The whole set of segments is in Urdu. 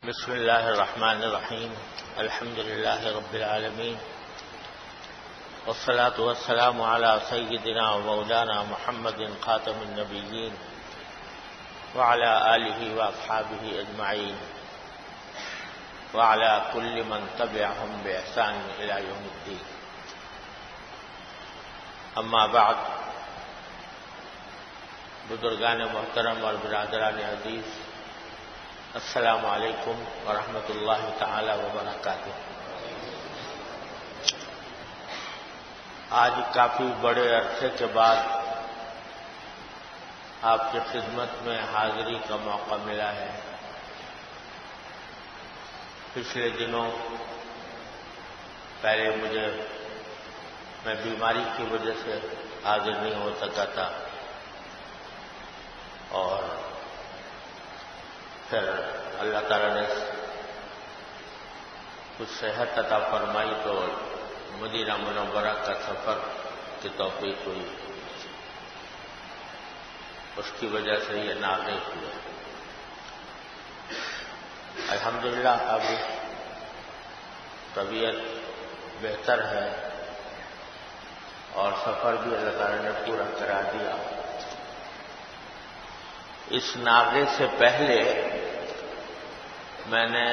بسم الله الرحمن الرحيم. الحمد لله رب العالمين، والصلاة والسلام على سيدنا ومولانا محمد خاتم النبيين وعلى آله وأصحابه أجمعين وعلى كل من تبعهم بإحسان إلى يوم الدين. أما بعد، بزرگان محترم اور برادران عزیز، السلام علیکم ورحمۃ اللہ تعالی وبرکاتہ۔ آج کافی بڑے عرصے کے بعد آپ کی خدمت میں حاضری کا موقع ملا ہے۔ پچھلے دنوں پہلے میں بیماری کی وجہ سے حاضر نہیں ہو سکا تھا، اور پھر اللہ تعالیٰ نے کچھ صحت عطا فرمائی تو مدینہ منورہ کا سفر کی توفیق ہوئی، اس کی وجہ سے یہ ناقص ہوئے۔ الحمدللہ اب طبیعت بہتر ہے اور سفر بھی اللہ تعالیٰ نے پورا کرا دیا۔ اس ناغے سے پہلے میں نے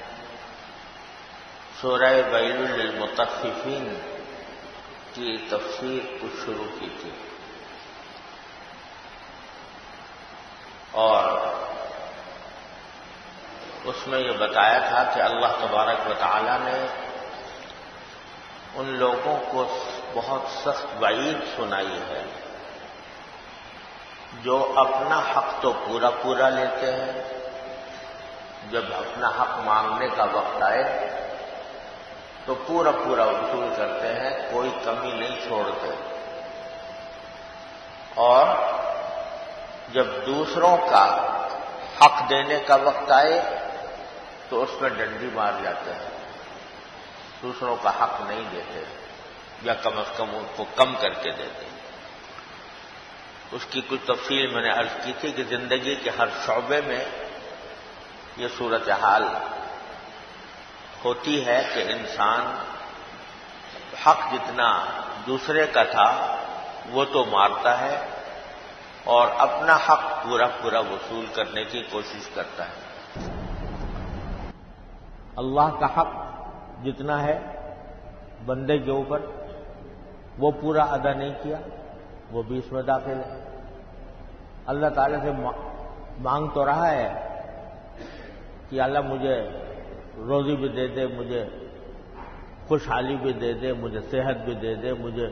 سورہ ویل للمطففین کی تفسیر کچھ شروع کی تھی، اور اس میں یہ بتایا تھا کہ اللہ تبارک و تعالی نے ان لوگوں کو بہت سخت وعید سنائی ہے جو اپنا حق تو پورا پورا لیتے ہیں، جب اپنا حق مانگنے کا وقت آئے تو پورا پورا وصول کرتے ہیں، کوئی کمی نہیں چھوڑتے، اور جب دوسروں کا حق دینے کا وقت آئے تو اس میں ڈنڈی مار جاتے ہیں، دوسروں کا حق نہیں دیتے، یا کم از کم ان کو کم کر کے دیتے ہیں۔ اس کی کچھ تفصیل میں نے عرض کی تھی کہ زندگی کے ہر شعبے میں یہ صورتحال ہوتی ہے کہ انسان حق جتنا دوسرے کا تھا وہ تو مارتا ہے، اور اپنا حق پورا پورا وصول کرنے کی کوشش کرتا ہے۔ اللہ کا حق جتنا ہے بندے کے اوپر وہ پورا ادا نہیں کیا، وہ بھی اس میں داخل ہے۔ اللہ تعالیٰ سے مانگ تو رہا ہے کہ اللہ مجھے روزی بھی دے دے، مجھے خوشحالی بھی دے دے، مجھے صحت بھی دے دے، مجھے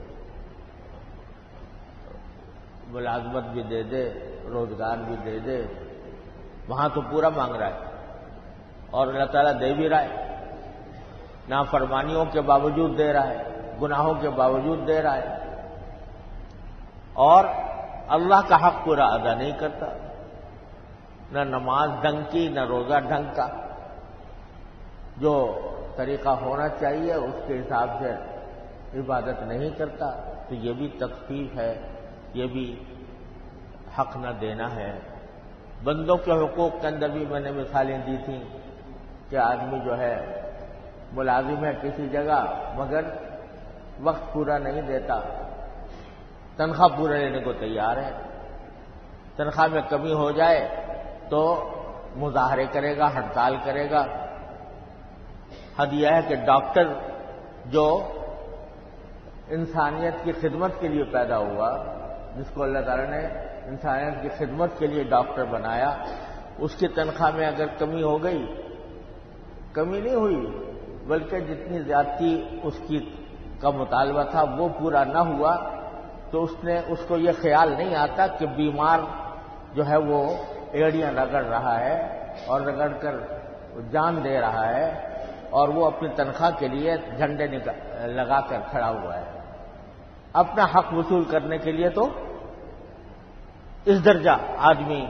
ملازمت بھی دے دے، روزگار بھی دے دے، وہاں تو پورا مانگ رہا ہے، اور اللہ تعالیٰ دے بھی رہا ہے، نافرمانیوں کے باوجود دے رہا ہے، گناہوں کے باوجود دے رہا ہے، اور اللہ کا حق پورا ادا نہیں کرتا، نہ نماز ڈھنگ کی، نہ روزہ ڈھنگ کا، جو طریقہ ہونا چاہیے اس کے حساب سے عبادت نہیں کرتا، تو یہ بھی تکفیف ہے، یہ بھی حق نہ دینا ہے۔ بندوں کے حقوق کے اندر بھی میں نے مثالیں دی تھیں کہ آدمی جو ہے ملازم ہے کسی جگہ مگر وقت پورا نہیں دیتا، تنخواہ پورا لینے کو تیار ہے، تنخواہ میں کمی ہو جائے تو مظاہرے کرے گا، ہڑتال کرے گا۔ حد یہ ہے کہ ڈاکٹر جو انسانیت کی خدمت کے لیے پیدا ہوا، جس کو اللہ تعالیٰ نے انسانیت کی خدمت کے لیے ڈاکٹر بنایا، اس کی تنخواہ میں اگر کمی ہو گئی، کمی نہیں ہوئی بلکہ جتنی زیادتی اس کی کا مطالبہ تھا وہ پورا نہ ہوا، تو اس کو یہ خیال نہیں آتا کہ بیمار جو ہے وہ ایڑیاں رگڑ رہا ہے اور رگڑ کر جان دے رہا ہے، اور وہ اپنی تنخواہ کے لیے جھنڈے لگا کر کھڑا ہوا ہے۔ اپنا حق وصول کرنے کے لیے تو اس درجہ آدمی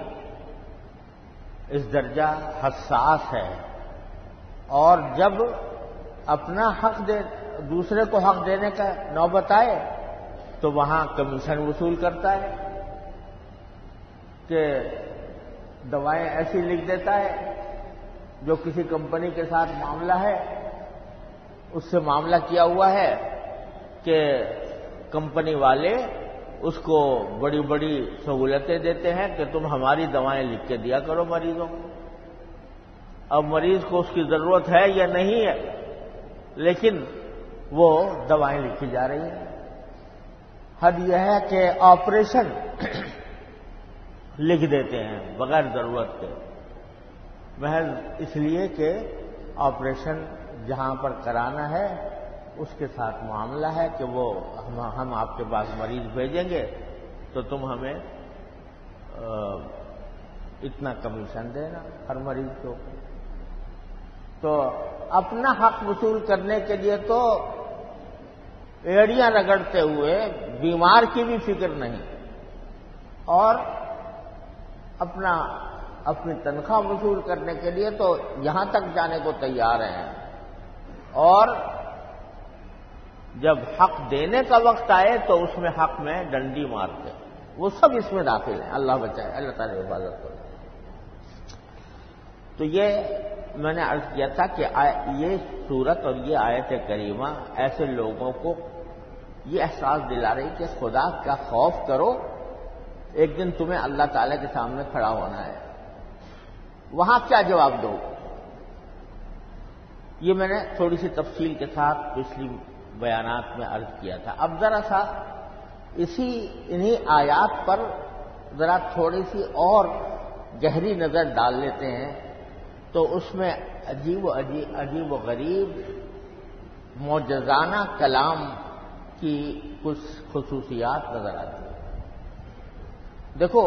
اس درجہ حساس ہے، اور جب اپنا حق دوسرے کو حق دینے کا نوبت آئے تو وہاں کمیشن وصول کرتا ہے کہ دوائیں ایسی لکھ دیتا ہے جو کسی کمپنی کے ساتھ معاملہ ہے اس سے معاملہ کیا ہوا ہے کہ کمپنی والے اس کو بڑی بڑی سہولتیں دیتے ہیں کہ تم ہماری دوائیں لکھ کے دیا کرو مریضوں کو. اب مریض کو اس کی ضرورت ہے یا نہیں ہے، لیکن وہ دوائیں لکھی جا رہی ہیں. حد یہ ہے کہ آپریشن لکھ دیتے ہیں بغیر ضرورت کے، محض اس لیے کہ آپریشن جہاں پر کرانا ہے اس کے ساتھ معاملہ ہے کہ وہ ہم آپ کے پاس مریض بھیجیں گے تو تم ہمیں اتنا کمیشن دینا ہر مریض کو. تو اپنا حق وصول کرنے کے لیے تو ایڑیاں رگڑتے ہوئے بیمار کی بھی فکر نہیں، اور اپنی تنخواہ وصول کرنے کے لیے تو یہاں تک جانے کو تیار ہیں، اور جب حق دینے کا وقت آئے تو اس میں حق میں ڈنڈی مارتے. وہ سب اس میں داخل ہیں. اللہ بچائے، اللہ تعالی حفاظت کرے. تو یہ میں نے عرض کیا تھا کہ یہ سورت اور یہ آیت کریمہ ایسے لوگوں کو یہ احساس دلا رہی کہ خدا کا خوف کرو، ایک دن تمہیں اللہ تعالی کے سامنے کھڑا ہونا ہے. وہاں کیا جواب دو؟ یہ میں نے تھوڑی سی تفصیل کے ساتھ پچھلی بیانات میں عرض کیا تھا. اب ذرا سا انہی آیات پر ذرا تھوڑی سی اور گہری نظر ڈال لیتے ہیں تو اس میں عجیب و غریب معجزانہ کلام کی کچھ خصوصیات نظر آتی ہیں. دیکھو،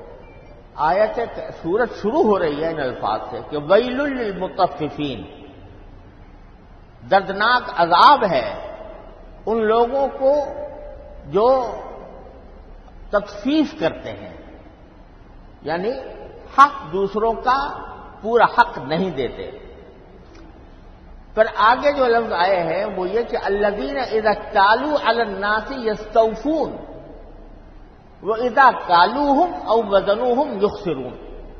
سورت شروع ہو رہی ہے ان الفاظ سے کہ ویل للمطففین، دردناک عذاب ہے ان لوگوں کو جو تطفیف کرتے ہیں، یعنی حق دوسروں کا پورا حق نہیں دیتے. پر آگے جو لفظ آئے ہیں وہ یہ کہ الذین اذا اکتالوا علی الناس یستوفون واذا کالوہم او وزنوہم یخسرون.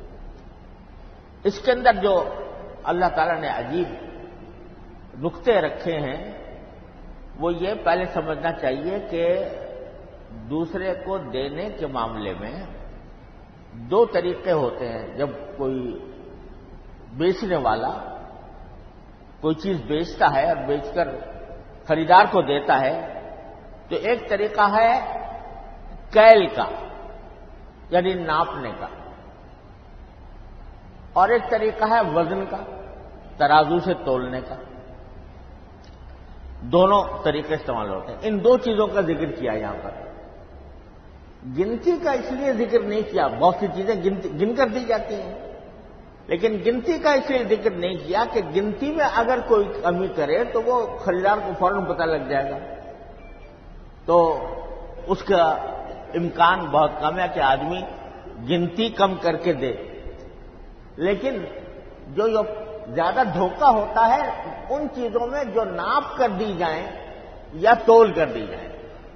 اس کے اندر جو اللہ تعالی نے عجیب نقطے رکھے ہیں وہ یہ پہلے سمجھنا چاہیے کہ دوسرے کو دینے کے معاملے میں دو طریقے ہوتے ہیں. جب کوئی بیچنے والا کوئی چیز بیچتا ہے اور بیچ کر خریدار کو دیتا ہے تو ایک طریقہ ہے کیل کا، یعنی ناپنے کا، اور ایک طریقہ ہے وزن کا، ترازو سے تولنے کا. دونوں طریقے استعمال ہوتے ہیں. ان دو چیزوں کا ذکر کیا یہاں پر. گنتی کا اس لیے ذکر نہیں کیا، بہت سی چیزیں گن کر دی جاتی ہیں، لیکن گنتی کا اس لیے ذکر نہیں کیا کہ گنتی میں اگر کوئی کمی کرے تو وہ خریدار کو فوراً پتہ لگ جائے گا، تو اس کا امکان بہت کم ہے کہ آدمی گنتی کم کر کے دے. لیکن جو زیادہ دھوکہ ہوتا ہے ان چیزوں میں جو ناپ کر دی جائیں یا تول کر دی جائیں.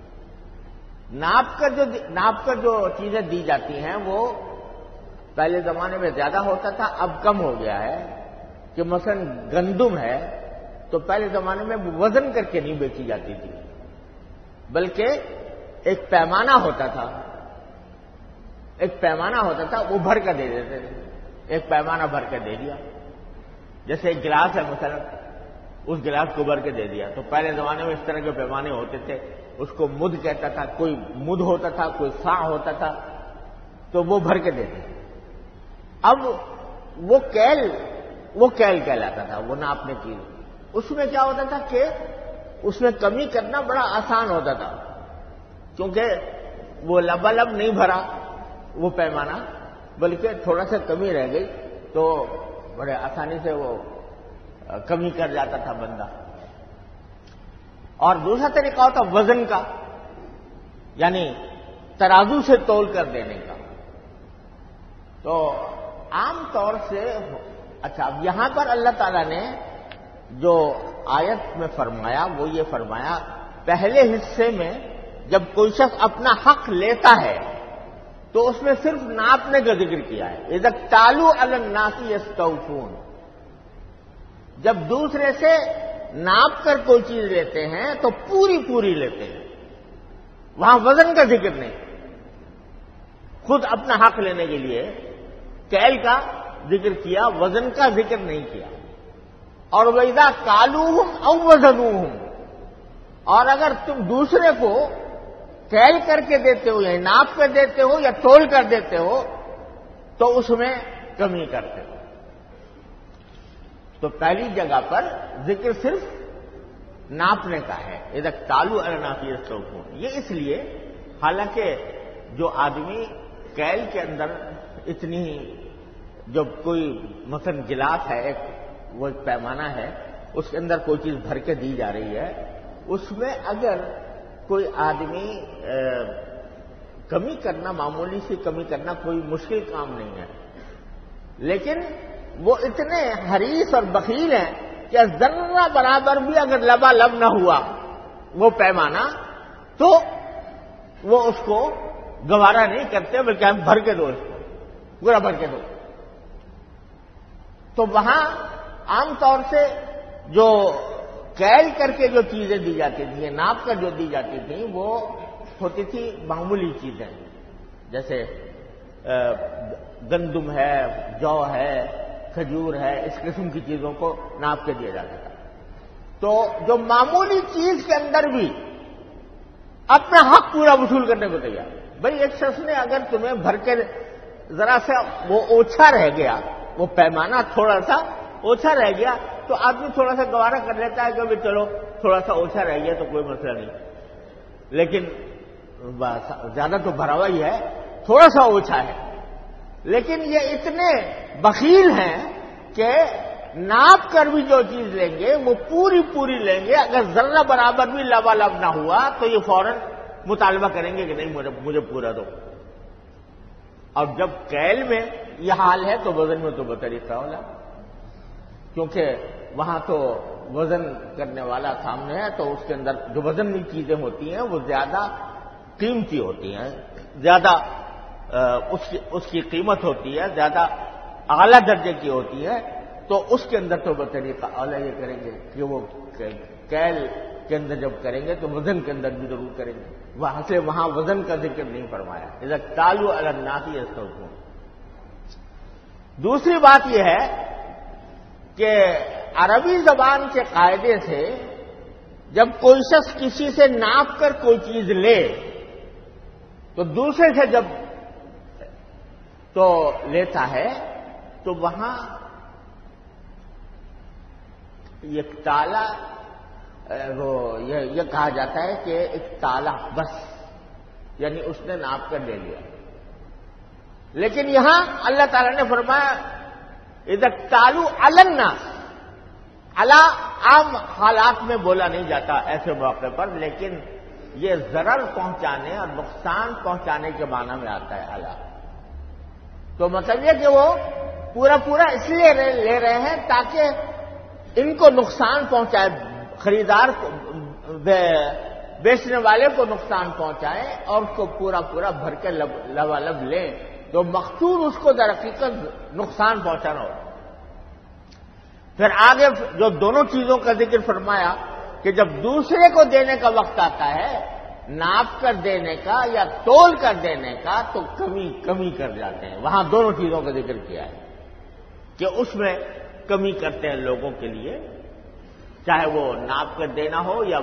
ناپ کر جو چیزیں دی جاتی ہیں وہ پہلے زمانے میں زیادہ ہوتا تھا، اب کم ہو گیا ہے. کہ مثلا گندم ہے تو پہلے زمانے میں وزن کر کے نہیں بیچی جاتی تھی، بلکہ ایک پیمانہ ہوتا تھا، وہ بھر کر دے دیتے تھے. ایک پیمانہ بھر کے دے دیا، جیسے ایک گلاس ہے مثلا، اس گلاس کو بھر کے دے دیا. تو پہلے زمانے میں اس طرح کے پیمانے ہوتے تھے. اس کو مد کہتا تھا، کوئی مد ہوتا تھا، کوئی سا ہوتا تھا، تو وہ بھر کے دیتے. اب وہ کیل کہلاتا تھا، وہ ناپنے کی. اس میں کیا ہوتا تھا کہ اس میں کمی کرنا بڑا آسان ہوتا تھا، کیونکہ وہ لبالب نہیں بھرا وہ پیمانہ، بلکہ تھوڑا سا کمی رہ گئی تو بڑے آسانی سے وہ کمی کر جاتا تھا بندہ. اور دوسرا طریقہ ہوتا وزن کا، یعنی ترازو سے تول کر دینے کا. تو عام طور سے اچھا، اب یہاں پر اللہ تعالیٰ نے جو آیت میں فرمایا وہ یہ فرمایا، پہلے حصے میں جب کوئی شخص اپنا حق لیتا ہے تو اس میں صرف ناپنے کا ذکر کیا ہے. اذا اکتالوا علی الناس یستوفون، جب دوسرے سے ناپ کر کوئی چیز لیتے ہیں تو پوری پوری لیتے ہیں، وہاں وزن کا ذکر نہیں، خود اپنا حق لینے کے لیے کیل کا ذکر کیا، وزن کا ذکر نہیں کیا۔ اور وَإِذَا كَالُوهُمْ أَوْ وَزَنُوهُمْ، اور اگر تم دوسرے کو کیل کر کے دیتے ہو یا ناپ کر دیتے ہو یا تول کر دیتے ہو تو اس میں کمی کرتے ہو۔ تو پہلی جگہ پر ذکر صرف ناپنے کا ہے، اذا اکتالوا علی الناس یستوفون، یہ اس لیے حالانکہ جو آدمی کیل کے اندر اتنی، جب کوئی مثلا گلاس ہے، ایک وہ ایک پیمانہ ہے، اس کے اندر کوئی چیز بھر کے دی جا رہی ہے، اس میں اگر کوئی آدمی کمی کرنا، معمولی سی کمی کرنا کوئی مشکل کام نہیں ہے، لیکن وہ اتنے حریص اور بخیل ہیں کہ ذرہ برابر بھی اگر لبالب نہ ہوا وہ پیمانہ تو وہ اس کو گوارا نہیں کرتے، بلکہ ہم بھر کے دو، اس کو پورا بھر کے دو۔ تو وہاں عام طور سے جو کیل کر کے جو چیزیں دی جاتی تھیں، ناپ کر جو دی جاتی تھیں، وہ ہوتی تھی معمولی چیزیں، جیسے گندم ہے، جو ہے، کھجور ہے، اس قسم کی چیزوں کو ناپ کے دیا جاتا تھا۔ تو جو معمولی چیز کے اندر بھی اپنا حق پورا وصول کرنے کو تیار، بھائی ایک شخص نے اگر تمہیں بھر کے ذرا سا وہ اوچھا رہ گیا، وہ پیمانہ تھوڑا سا اوچھا رہ گیا تو آدمی تھوڑا سا گوارا کر لیتا ہے کہ چلو تھوڑا سا اوچھا رہ گیا تو کوئی مسئلہ نہیں، لیکن زیادہ تو بھرا ہوا ہی ہے، تھوڑا سا اوچھا ہے۔ لیکن یہ اتنے بخیل ہیں کہ ناپ کر بھی جو چیز لیں گے وہ پوری پوری لیں گے، اگر ذرہ برابر بھی لبالب نہ ہوا تو یہ فوراً مطالبہ کریں گے کہ نہیں مجھے پورا دو۔ اور جب کیل میں یہ حال ہے تو وزن میں تو بطریقہ والا، کیونکہ وہاں تو وزن کرنے والا سامنے ہے، تو اس کے اندر جو وزنی چیزیں ہوتی ہیں وہ زیادہ قیمتی ہوتی ہیں، زیادہ اس کی قیمت ہوتی ہے، زیادہ اعلیٰ درجے کی ہوتی ہے، تو اس کے اندر تو بطریقہ اعلیٰ یہ کریں گے کہ وہ کیل کے اندر جب کریں گے تو وزن کے اندر بھی ضرور کریں گے، وہاں سے وہاں وزن کا ذکر نہیں فرمایا، اذا اکتالوا علی الناس یستوفون۔ دوسری بات یہ ہے کہ عربی زبان کے قاعدے سے جب کوئی شخص کسی سے ناپ کر کوئی چیز لے تو دوسرے سے جب تو لیتا ہے تو وہاں ایک تالا یہ کہا جاتا ہے کہ ایک تالا بس، یعنی اس نے ناپ کر لے لیا۔ لیکن یہاں اللہ تعالی نے فرمایا اذا اکتالوا علی الناس، علی عام حالات میں بولا نہیں جاتا ایسے موقع پر، لیکن یہ ضرر پہنچانے اور نقصان پہنچانے کے معنی میں آتا ہے علی۔ تو مطلب یہ کہ وہ پورا اس لیے لے رہے ہیں تاکہ ان کو نقصان پہنچائے، خریدار کو، بیچنے والے کو نقصان پہنچائے اور اس کو پورا بھر کے لبالب لیں، تو مقصود اس کو در حقیقت نقصان پہنچانا ہو۔ پھر آگے جو دونوں چیزوں کا ذکر فرمایا کہ جب دوسرے کو دینے کا وقت آتا ہے، ناپ کر دینے کا یا تول کر دینے کا، تو کمی کر جاتے ہیں۔ وہاں دونوں چیزوں کا ذکر کیا ہے کہ اس میں کمی کرتے ہیں لوگوں کے لیے، چاہے وہ ناپ کر دینا ہو یا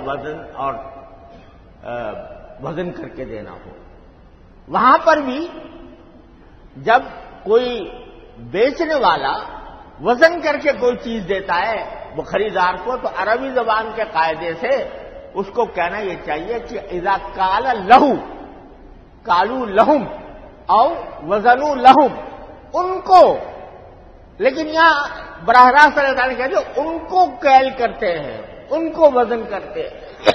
وزن کر کے دینا ہو۔ وہاں پر بھی جب کوئی بیچنے والا وزن کر کے کوئی چیز دیتا ہے وہ خریدار کو، تو عربی زبان کے قاعدے سے اس کو کہنا یہ چاہیے کہ اذا کال لہو، کالو لہم او وزنو لہم، ان کو، لیکن یہاں براہ راست اللہ تعالیٰ نے کہا کہ ان کو کیل کرتے ہیں، ان کو وزن کرتے ہیں۔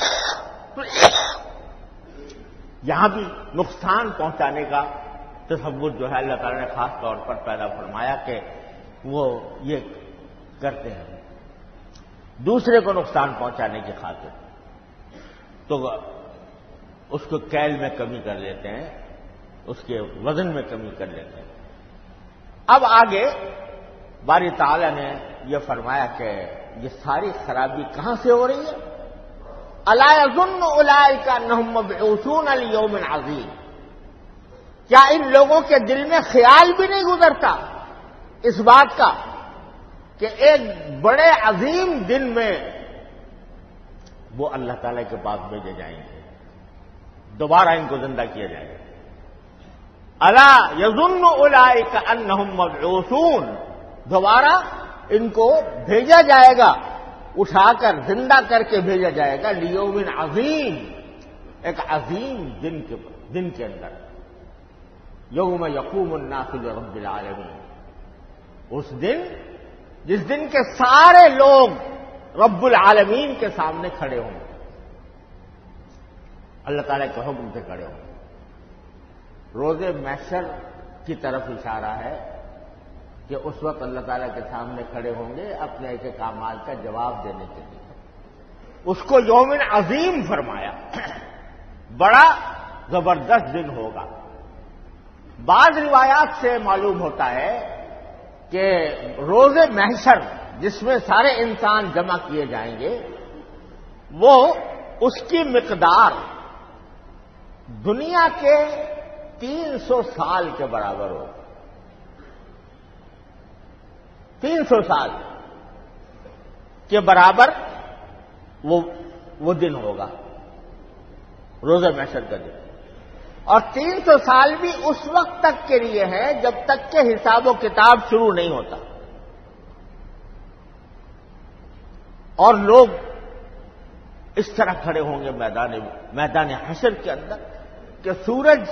یہاں بھی نقصان پہنچانے کا تصور جو ہے اللہ تعالیٰ نے خاص طور پر پیدا فرمایا کہ وہ یہ کرتے ہیں دوسرے کو نقصان پہنچانے کی خاطر، تو اس کو کیل میں کمی کر لیتے ہیں، اس کے وزن میں کمی کر لیتے ہیں۔ اب آگے باری تعالیٰ نے یہ فرمایا کہ یہ ساری خرابی کہاں سے ہو رہی ہے؟ الا یظن اولئک انہم مبعوثون لیوم عظیم، کیا ان لوگوں کے دل میں خیال بھی نہیں گزرتا اس بات کا کہ ایک بڑے عظیم دن میں وہ اللہ تعالی کے پاس بھیجے جائیں گے، دوبارہ ان کو زندہ کیا جائے گا۔ الا یظن اولئک انہم مبعوثون، دوبارہ ان کو بھیجا جائے گا، اٹھا کر زندہ کر کے بھیجا جائے گا، لیوم عظیم، ایک عظیم دن کے اندر، یوم یقوم الناس لرب العالمین، اس دن جس دن کے سارے لوگ رب العالمین کے سامنے کھڑے ہوں گے، اللہ تعالیٰ کے حکم سے کھڑے ہوں گے۔ روز محشر کی طرف اشارہ ہے کہ اس وقت اللہ تعالیٰ کے سامنے کھڑے ہوں گے اپنے ایک ایک اعمال کا جواب دینے کے لیے، اس کو یوم عظیم فرمایا، بڑا زبردست دن ہوگا۔ بعض روایات سے معلوم ہوتا ہے کہ روز محشر جس میں سارے انسان جمع کیے جائیں گے، وہ اس کی مقدار دنیا کے 300 سال کے برابر ہو، 300 سال کے برابر وہ دن ہوگا، روز محشر کا دن۔ اور 300 سال بھی اس وقت تک کے لیے ہے جب تک کہ حساب و کتاب شروع نہیں ہوتا، اور لوگ اس طرح کھڑے ہوں گے میدان حشر کے اندر کہ سورج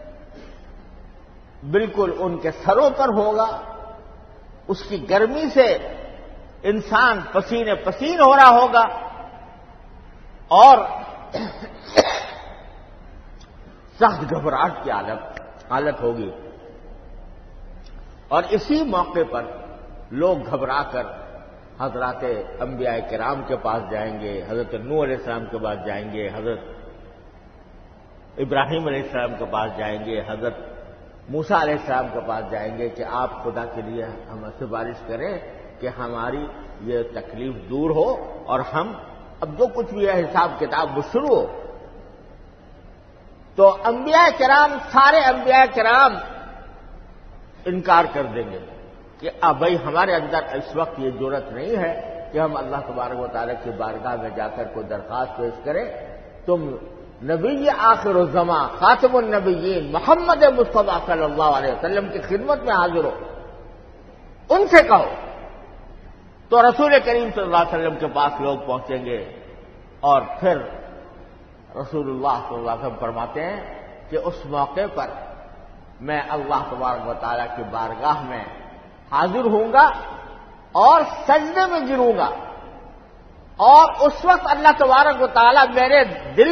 بالکل ان کے سروں پر ہوگا، اس کی گرمی سے انسان پسینے پسین ہو رہا ہوگا، اور سخت گھبراہٹ کی حالت ہوگی، اور اسی موقع پر لوگ گھبرا کر حضرات انبیاء کرام کے پاس جائیں گے، حضرت نوح علیہ السلام کے پاس جائیں گے، حضرت ابراہیم علیہ السلام کے پاس جائیں گے، حضرت موسیٰ علیہ السلام کے پاس جائیں گے کہ آپ خدا کے لیے ہم سفارش کریں کہ ہماری یہ تکلیف دور ہو اور ہم اب جو کچھ بھی ہے حساب کتاب وہ شروع ہو۔ تو انبیاء کرام، سارے انبیاء کرام انکار کر دیں گے کہ اب بھائی ہمارے اندر اس وقت یہ جرأت نہیں ہے کہ ہم اللہ تبارک و تعالیٰ کی بارگاہ میں جا کر کوئی درخواست پیش کریں، تم نبی آخر الزماں خاتم النبیین محمد مصطفیٰ صلی اللہ علیہ وسلم کی خدمت میں حاضر ہو، ان سے کہو۔ تو رسول کریم صلی اللہ علیہ وسلم کے پاس لوگ پہنچیں گے، اور پھر رسول اللہ صلی اللہ علیہ وسلم فرماتے ہیں کہ اس موقع پر میں اللہ تبارک و تعالیٰ کی بارگاہ میں حاضر ہوں گا اور سجدے میں گروں گا، اور اس وقت اللہ تبارک و تعالیٰ میرے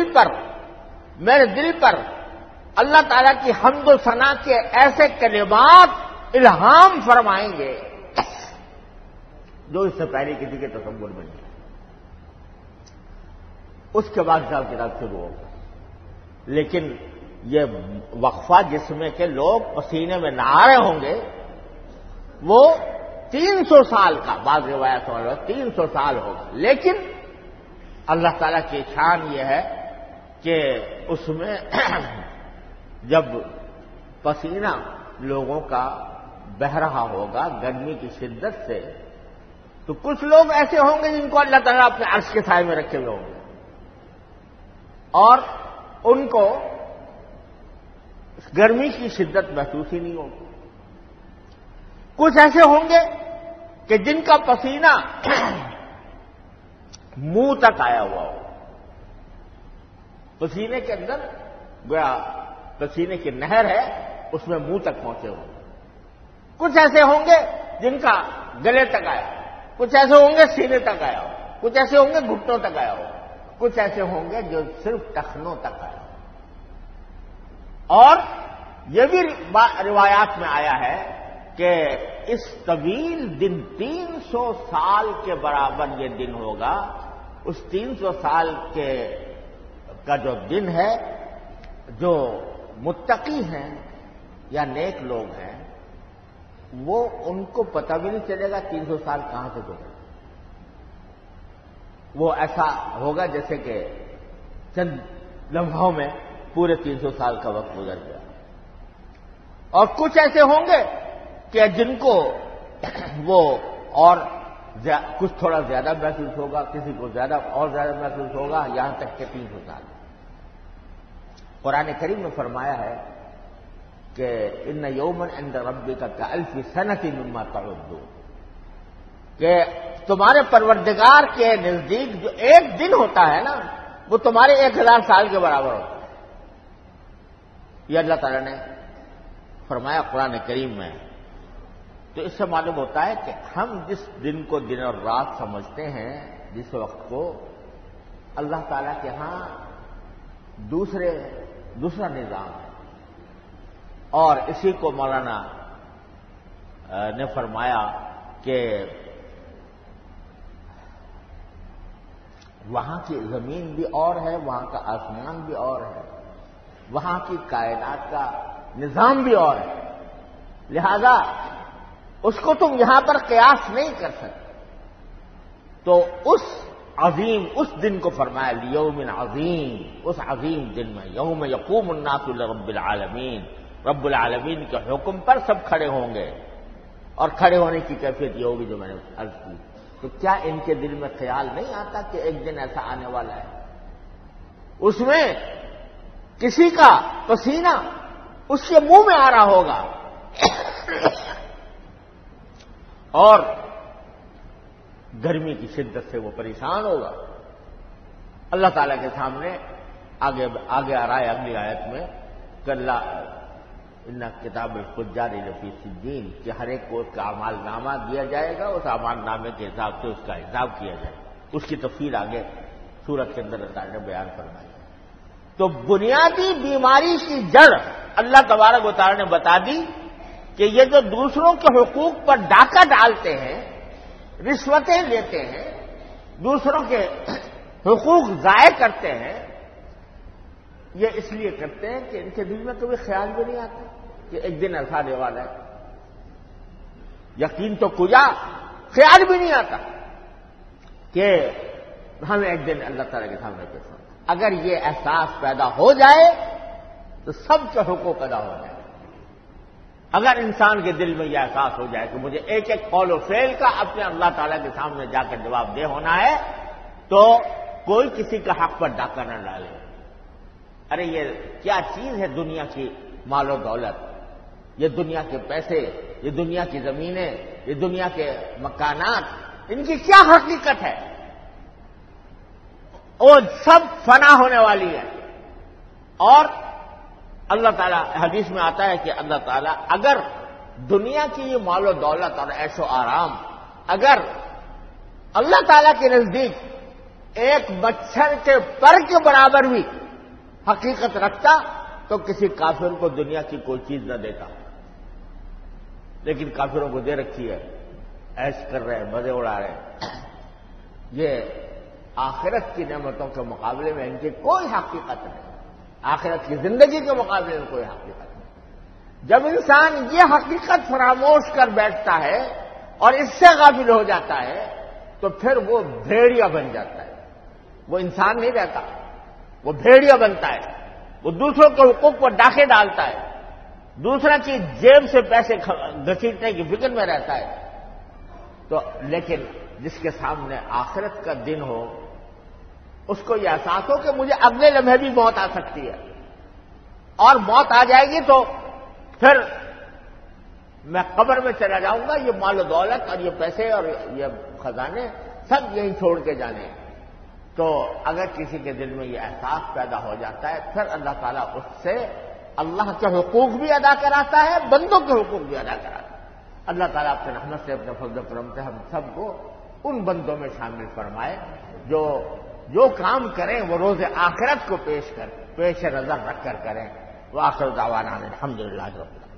دل پر اللہ تعالیٰ کی حمد و ثنا کے ایسے کلمات الہام فرمائیں گے جو اس سے پہلے کسی کے تصور میں نہیں۔ اس کے بعد حساب کتاب شروع ہوگا، لیکن یہ وقفہ جس میں کہ لوگ پسینے میں نہا رہے ہوں گے وہ 300 سال کا، بعض روایت میں 300 سال ہوگا، لیکن اللہ تعالیٰ کی شان یہ ہے کہ اس میں جب پسینہ لوگوں کا بہہ رہا ہوگا گرمی کی شدت سے، تو کچھ لوگ ایسے ہوں گے جن کو اللہ تعالیٰ اپنے عرش کے سائے میں رکھے ہوئے ہوں گے اور ان کو گرمی کی شدت محسوس ہی نہیں ہوگی۔ کچھ ایسے ہوں گے کہ جن کا پسینہ منہ تک آیا ہوا ہو، پسینے کے اندر گویا پسینے کی نہر ہے اس میں منہ تک پہنچے ہوں گے۔ کچھ ایسے ہوں گے جن کا گلے تک آیا، کچھ ایسے ہوں گے سینے تک آیا ہو، کچھ ایسے ہوں گے گھٹنوں تک آیا ہو، کچھ ایسے ہوں گے جو صرف ٹخنوں تک آیا ہو۔ اور یہ بھی روایات میں آیا ہے کہ اس طویل دن 300 سال کے برابر یہ دن ہوگا، اس 300 سال کا جو دن ہے، جو متقی ہیں یا نیک لوگ ہیں وہ ان کو پتہ بھی نہیں چلے گا 300 سال کہاں سے گزرے. وہ ایسا ہوگا جیسے کہ چند لمحوں میں پورے 300 سال کا وقت گزر گیا. اور کچھ ایسے ہوں گے کہ جن کو وہ اور کچھ تھوڑا زیادہ محسوس ہوگا، کسی کو زیادہ اور زیادہ محسوس ہوگا، یہاں تک کہ 300 سال. قرآن کریم میں فرمایا ہے کہ ان یوما عند ربک کالف سنۃ مما تعدون، کہ تمہارے پروردگار کے نزدیک جو ایک دن ہوتا ہے نا، وہ تمہارے 1000 سال کے برابر ہوتا ہے. یہ اللہ تعالیٰ نے فرمایا قرآن کریم میں. تو اس سے معلوم ہوتا ہے کہ ہم جس دن کو دن اور رات سمجھتے ہیں، جس وقت کو، اللہ تعالیٰ کے ہاں دوسرا نظام ہے. اور اسی کو مولانا نے فرمایا کہ وہاں کی زمین بھی اور ہے، وہاں کا آسمان بھی اور ہے، وہاں کی کائنات کا نظام بھی اور ہے. لہذا اس کو تم یہاں پر قیاس نہیں کر سکتے. تو اس دن کو فرمایا لیوم عظیم، اس عظیم دن میں، یوم یقوم الناس لرب العالمین، رب العالمین کے حکم پر سب کھڑے ہوں گے. اور کھڑے ہونے کی کیفیت یہ ہوگی جو میں نے عرض کی. تو کیا ان کے دل میں خیال نہیں آتا کہ ایک دن ایسا آنے والا ہے، اس میں کسی کا پسینہ اس کے منہ میں آ رہا ہوگا اور گرمی کی شدت سے وہ پریشان ہوگا. اللہ تعالیٰ کے سامنے آگے آ رہا ہے اگلی آیت میں کہ ان کتاب الفجار لفی سجین، کہ ہر ایک کو اس کا اعمال نامہ دیا جائے گا، اس اعمال نامے کے حساب سے اس کا حساب کیا جائے گا. اس کی تفصیل آگے سورت کے اندر اللہ تعالیٰ نے بیان فرمائی. تو بنیادی بیماری کی جڑ اللہ تبارک و تعالیٰ نے بتا دی کہ یہ جو دوسروں کے حقوق پر ڈاکہ ڈالتے ہیں، رشوتیں لیتے ہیں، دوسروں کے حقوق ضائع کرتے ہیں، یہ اس لیے کرتے ہیں کہ ان کے دل میں کبھی خیال بھی نہیں آتا کہ ایک دن ایسا آنے والا ہے. یقین تو کجا، خیال بھی نہیں آتا کہ ہمیں ایک دن اللہ تعالیٰ کے سامنے پیش ہونا. اگر یہ احساس پیدا ہو جائے تو سب کے حقوق ادا ہو جائے. اگر انسان کے دل میں یہ احساس ہو جائے کہ مجھے ایک ایک قول و فعل کا اپنے اللہ تعالیٰ کے سامنے جا کر جواب دہ ہونا ہے، تو کوئی کسی کا حق پر ڈاکہ نہ ڈالے. ارے یہ کیا چیز ہے دنیا کی مال و دولت، یہ دنیا کے پیسے، یہ دنیا کی زمینیں، یہ دنیا کے مکانات، ان کی کیا حقیقت ہے؟ وہ سب فنا ہونے والی ہے. اور اللہ تعالیٰ حدیث میں آتا ہے کہ اللہ تعالیٰ اگر دنیا کی یہ مال و دولت اور عیش و آرام اگر اللہ تعالیٰ کے نزدیک ایک مچھر کے پر کے برابر بھی حقیقت رکھتا تو کسی کافر کو دنیا کی کوئی چیز نہ دیتا. لیکن کافروں کو دے رکھی ہے، عیش کر رہے ہیں، مزے اڑا رہے ہیں. یہ آخرت کی نعمتوں کے مقابلے میں ان کی کوئی حقیقت نہیں، آخرت کی زندگی کے مقابلے میں کوئی حقیقت نہیں. جب انسان یہ حقیقت فراموش کر بیٹھتا ہے اور اس سے غافل ہو جاتا ہے تو پھر وہ بھیڑیا بن جاتا ہے. وہ انسان نہیں رہتا، وہ بھیڑیا بنتا ہے. وہ دوسروں کے حقوق پر ڈاکے ڈالتا ہے، دوسرا کی جیب سے پیسے گھسیٹنے کی فکر میں رہتا ہے. تو لیکن جس کے سامنے آخرت کا دن ہو، اس کو یہ احساس ہو کہ مجھے اگلے لمحے بھی موت آ سکتی ہے، اور موت آ جائے گی تو پھر میں قبر میں چلا جاؤں گا. یہ مال و دولت اور یہ پیسے اور یہ خزانے سب یہیں چھوڑ کے جانے. تو اگر کسی کے دل میں یہ احساس پیدا ہو جاتا ہے، پھر اللہ تعالیٰ اس سے اللہ کے حقوق بھی ادا کراتا ہے، بندوں کے حقوق بھی ادا کراتا ہے. اللہ تعالیٰ اپنے رحمت سے، اپنے فضل و کرم سے ہم سب کو ان بندوں میں شامل فرمائے جو کام کریں وہ روز آخرت کو پیش نظر رکھ کر کریں. وآخر دعوانا الحمدللہ رب العالمین.